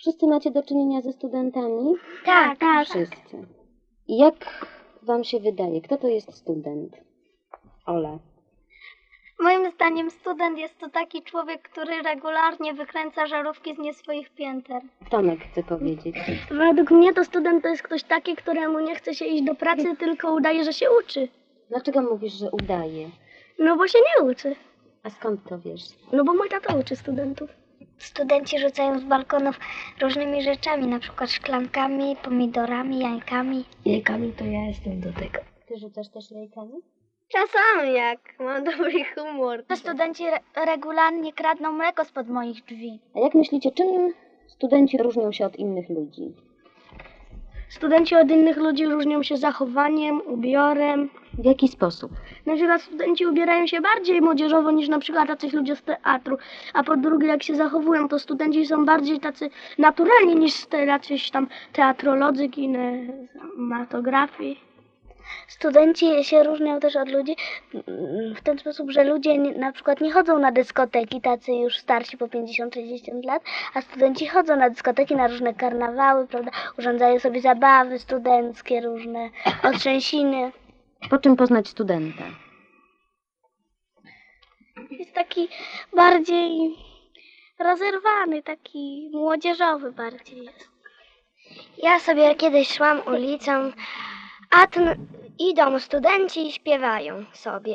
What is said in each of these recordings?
Wszyscy macie do czynienia ze studentami? Tak, tak. Wszyscy. I jak wam się wydaje, kto to jest student? Ola. Moim zdaniem student jest to taki człowiek, który regularnie wykręca żarówki z nie swoich pięter. Tomek chce powiedzieć. Według mnie to student to jest ktoś taki, któremu nie chce się iść do pracy, tylko udaje, że się uczy. Dlaczego mówisz, że udaje? No bo się nie uczy. A skąd to wiesz? No bo mój tata uczy studentów. Studenci rzucają z balkonów różnymi rzeczami, na przykład szklankami, pomidorami, jajkami. Jajkami to ja jestem do tego. Ty rzucasz też jajkami? Czasami jak mam dobry humor. Studenci regularnie kradną mleko spod moich drzwi. A jak myślicie, czym studenci różnią się od innych ludzi? Studenci od innych ludzi różnią się zachowaniem, ubiorem. W jaki sposób? Na przykład studenci ubierają się bardziej młodzieżowo niż na przykład jacyś ludzie z teatru. A po drugie, jak się zachowują, to studenci są bardziej tacy naturalni niż jacyś tam teatrolodzy, kinematografii. Studenci się różnią też od ludzi w ten sposób, że ludzie na przykład nie chodzą na dyskoteki, tacy już starsi po 50-60 lat, a studenci chodzą na dyskoteki, na różne karnawały, prawda? Urządzają sobie zabawy studenckie, różne otrzęsiny. Po czym poznać studenta? Jest taki bardziej rozerwany, taki młodzieżowy bardziej jest. Ja sobie kiedyś szłam ulicą, a idą studenci i śpiewają sobie.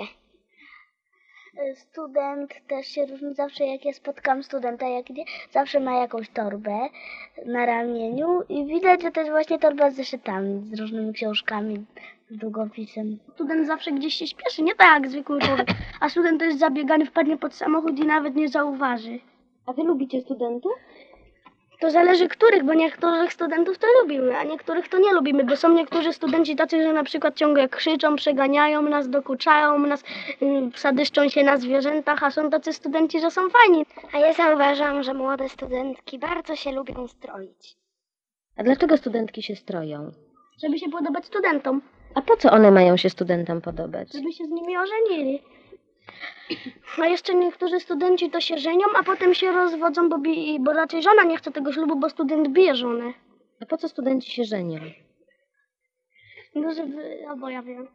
Student też się różni zawsze, jak ja spotkam studenta, jak idzie, zawsze ma jakąś torbę na ramieniu i widać, że to jest właśnie torba z zeszytami, z różnymi książkami, z długopisem. Student zawsze gdzieś się śpieszy, nie tak jak zwykły człowiek, a student to jest zabiegany, wpadnie pod samochód i nawet nie zauważy. A wy lubicie studentów? To zależy których, bo niektórych studentów to lubimy, a niektórych to nie lubimy, bo są niektórzy studenci tacy, że na przykład ciągle krzyczą, przeganiają nas, dokuczają nas, sadyszczą się na zwierzętach, a są tacy studenci, że są fajni. A ja zauważam, że młode studentki bardzo się lubią stroić. A dlaczego studentki się stroją? Żeby się podobać studentom, A po co one mają się studentom podobać? żeby się z nimi ożenili. A jeszcze niektórzy studenci to się żenią, a potem się rozwodzą, bo raczej żona nie chce tego ślubu, bo student bije żonę. A po co studenci się żenią? No albo ja wiem.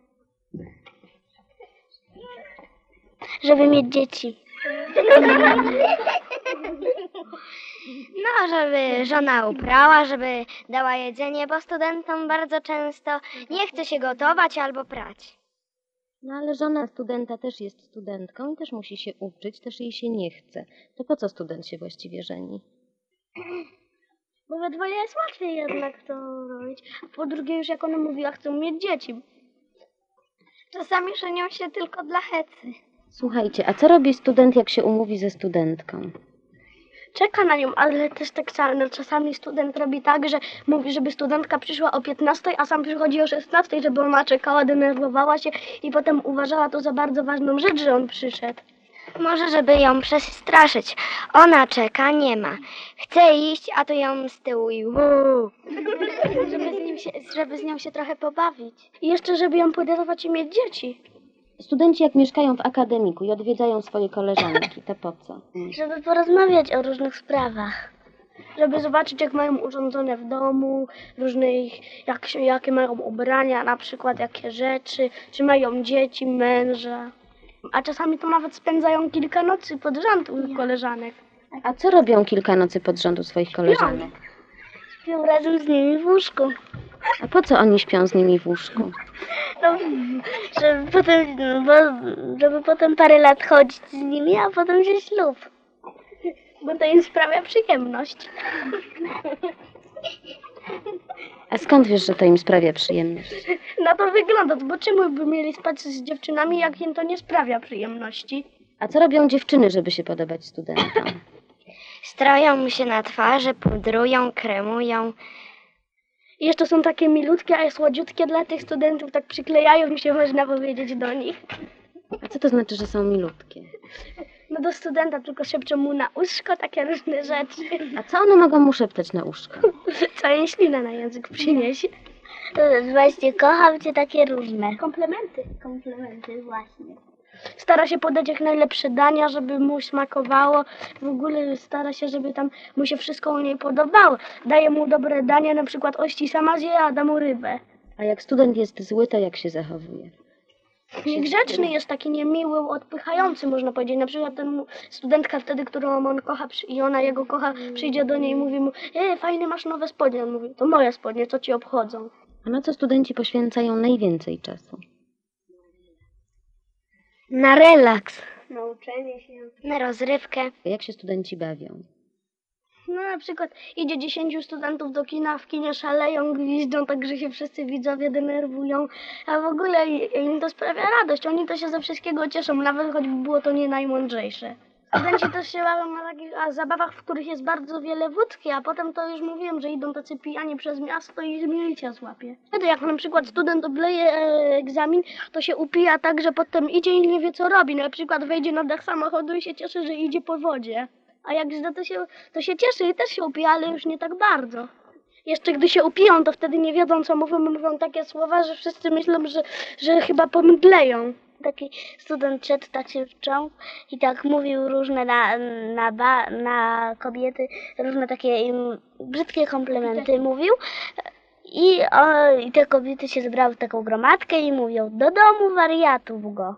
Żeby mieć dzieci. No, żeby żona uprała, żeby dała jedzenie, bo studentom bardzo często nie chce się gotować albo prać. No ale żona studenta też jest studentką i też musi się uczyć, też jej się nie chce. To po co student się właściwie żeni? Bo we dwoje jest łatwiej jednak to robić. A po drugie już jak ona mówiła, chcą mieć dzieci. Czasami żenią się tylko dla hecy. Słuchajcie, a co robi student, jak się umówi ze studentką? Czeka na nią, ale też tak czasami student robi tak, że mówi, żeby studentka przyszła o 15, a sam przychodzi o 16, żeby ona czekała, denerwowała się i potem uważała to za bardzo ważną rzecz, że on przyszedł. Może żeby ją przestraszyć. Ona czeka, nie ma. Chce iść, a to ją z tyłu i żeby z nią się trochę pobawić. I jeszcze, żeby ją podarować i mieć dzieci. Studenci jak mieszkają w akademiku i odwiedzają swoje koleżanki, to po co? Żeby porozmawiać o różnych sprawach. Żeby zobaczyć, jak mają urządzone w domu, jakie mają ubrania, na przykład jakie rzeczy, czy mają dzieci, męża. A czasami to nawet spędzają kilka nocy pod rząd u koleżanek. A co robią kilka nocy pod rząd u swoich koleżanek? Śpią razem z nimi w łóżku. A po co oni śpią z nimi w łóżku? No, żeby potem parę lat chodzić z nimi, a potem się ślub. Bo to im sprawia przyjemność. A skąd wiesz, że to im sprawia przyjemność? Na to wygląda, bo czemu by mieli spać z dziewczynami, jak im to nie sprawia przyjemności? A co robią dziewczyny, żeby się podobać studentom? Stroją się na twarzy, pudrują, kremują. I jeszcze są takie milutkie, a słodziutkie dla tych studentów, tak przyklejają mi się, można powiedzieć, do nich. A co to znaczy, że są milutkie? No do studenta tylko szepczą mu na uszko takie różne rzeczy. A co one mogą mu szeptać na uszko? Całą ślinę na język przyniesie. Właśnie kocham cię, takie różne. Komplementy właśnie. Stara się podać jak najlepsze dania, żeby mu smakowało. W ogóle stara się, żeby tam mu się wszystko u niej podobało. Daje mu dobre dania, na przykład ości sama zje, a da mu rybę. A jak student jest zły, to jak się zachowuje? Niegrzeczny jest, taki niemiły, odpychający, można powiedzieć. Na przykład studentka wtedy, którą on kocha i ona jego kocha, przyjdzie do niej i mówi mu: fajne masz nowe spodnie. On mówi: to moje spodnie, co ci obchodzą? A na co studenci poświęcają najwięcej czasu? Na relaks, Na uczenie się. na rozrywkę. Jak się studenci bawią? No na przykład idzie 10 studentów do kina, w kinie szaleją, gwiżdżą, tak że się wszyscy widzowie denerwują, a w ogóle im to sprawia radość, oni to się ze wszystkiego cieszą, nawet choćby było to nie najmądrzejsze. Studenci też się bawią na takich zabawach, w których jest bardzo wiele wódki, a potem to już mówiłem, że idą tacy pijani przez miasto i milicja złapie. Wtedy jak na przykład student obleje egzamin, to się upija tak, że potem idzie i nie wie co robi, na przykład wejdzie na dach samochodu i się cieszy, że idzie po wodzie. A jak zda, to się cieszy i też się upija, ale już nie tak bardzo. Jeszcze gdy się upiją, to wtedy nie wiedzą co mówią, mówią takie słowa, że wszyscy myślą, że chyba pomdleją. Taki student szedł tak się wciął i tak mówił różne na kobiety, różne takie im brzydkie komplementy mówił. I te kobiety się zebrały w taką gromadkę i mówią: do domu wariatów go.